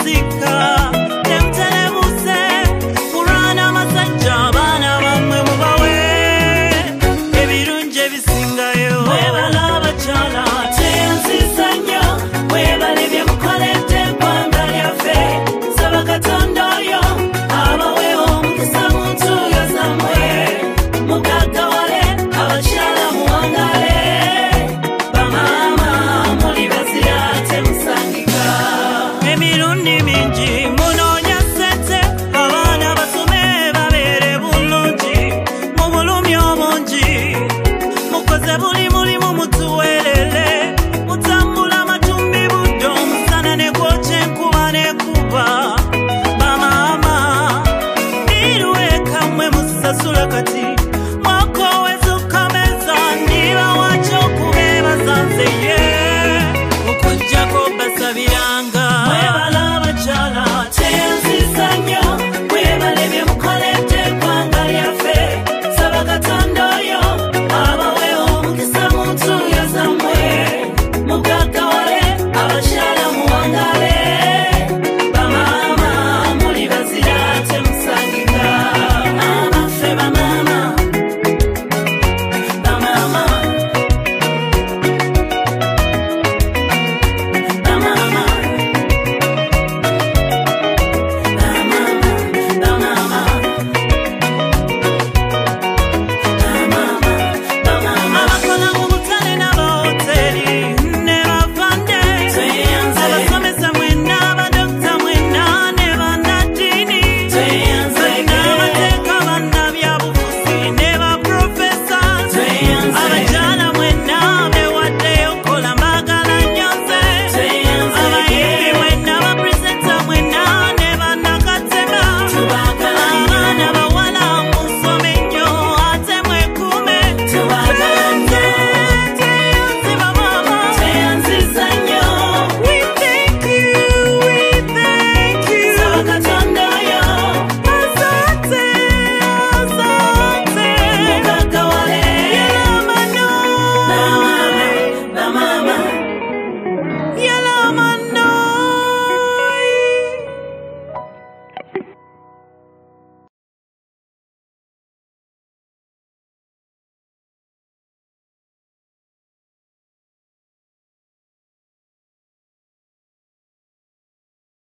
musika temtelebuse kurana masajja abaana bamwe mubawe ebirungi ebisingayo webala abakyala tenzisa nnyo webale bye mukoledde eggwanga lyaffe saba katonda oyo abawe omukisa mu ntuuyo zammwe mugaggawale abakyala muwangale bamaama muli bazira temusangika emirundi mingi munoonya ssente abaana basome babeere bulungi mu bulumi obungi mukoze buli mulimu mutuweerere mutambula matumbi budde omusana ne gwokya enkuba nekuba bamaama irweka mmwe musasula kati mwakoweza ukameza ndiba wacho kubebaza nze ye